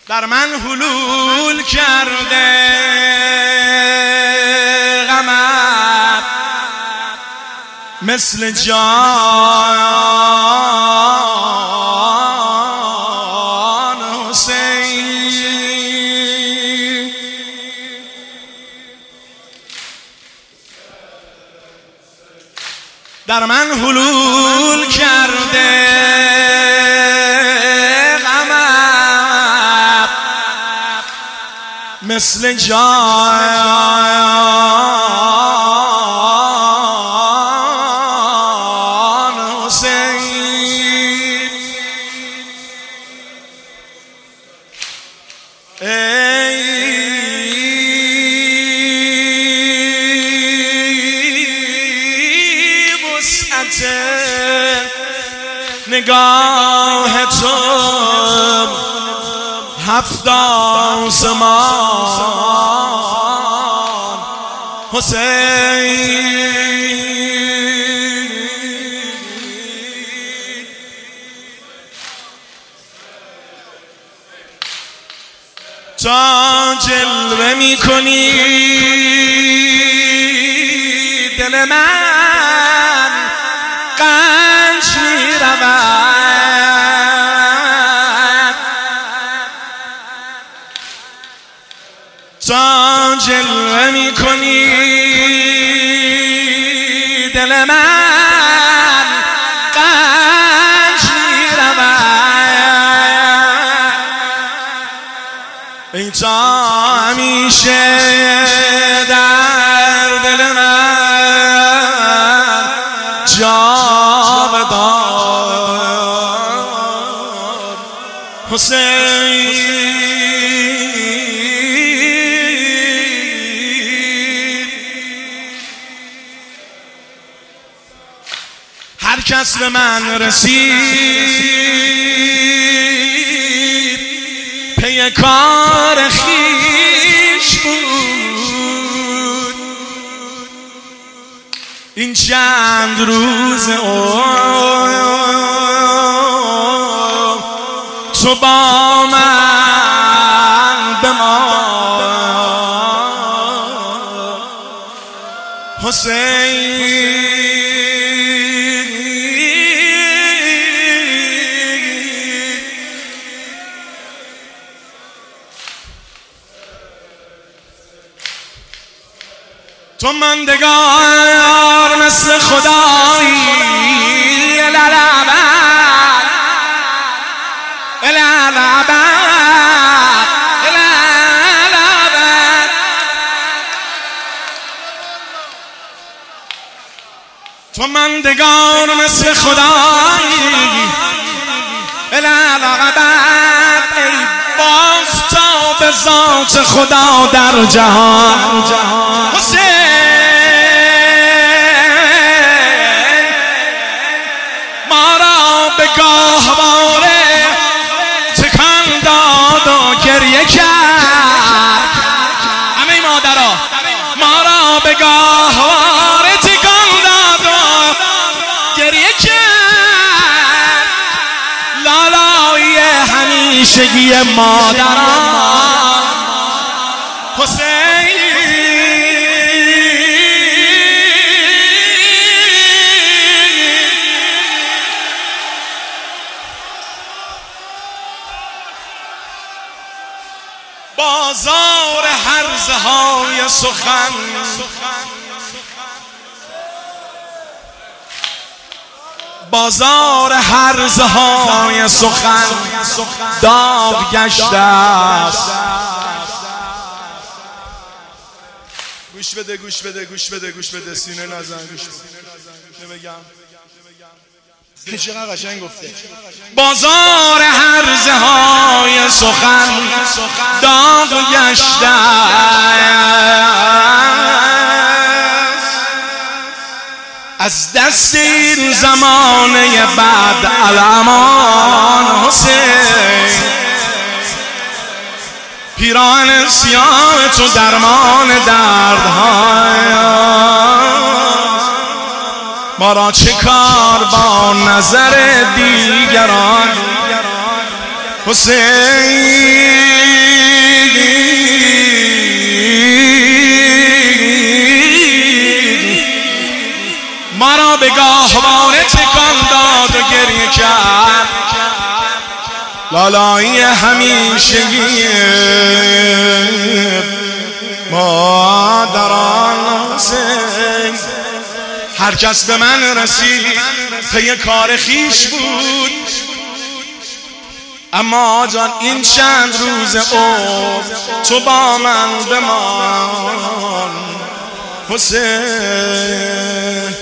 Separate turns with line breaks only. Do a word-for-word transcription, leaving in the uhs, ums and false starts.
در من حلول کرده غمت مثل جان حسین. در من حلول کرده غمت مثل جان حسین. ای وسعت نگاه تو هفت آسمان حسین. تا جلوه می کنی دل من قنج می رود، تا جلوه می کنی دل من قنج می رود. ای تا همیشه در دل من جاودان حسین. هر کس به من رسید پی کار خویش بود. این چند روز او تو با من بمان حسین. تو ماندگار مثل خدایی الالعبد الالعبد الالعبد. تو ماندگار مثل خدایی الالعبد. ای باز تا به ذات خدا در جهان حسین. به گاهواره تکان داد و گریه کرد. همه مادرها ما را به گاهواره تکان داد و گریه کرد. لالای همیشگی مادران حسین. بازار هرزه های سخن بازار هرزه های سخن داغ گشته است. گوش بده گوش بده گوش بده گوش بده سینه نزن گوش بده نمیگم چقدر قشنگ گفته. بازار هرزه های سخن داغ گشته از دست این زمانه بعد الامان حسین. پیراهن سیاه تو درمان دردهای ما را چه کار با نظر دیگران حسین مرا به گاهواره تکان داد و گریه کرد. لالایی همیشگی مادران حسین. هر کس به من رسید پی کار خیش بود، اما جان این چند روز عمر تو با من بمان حسین.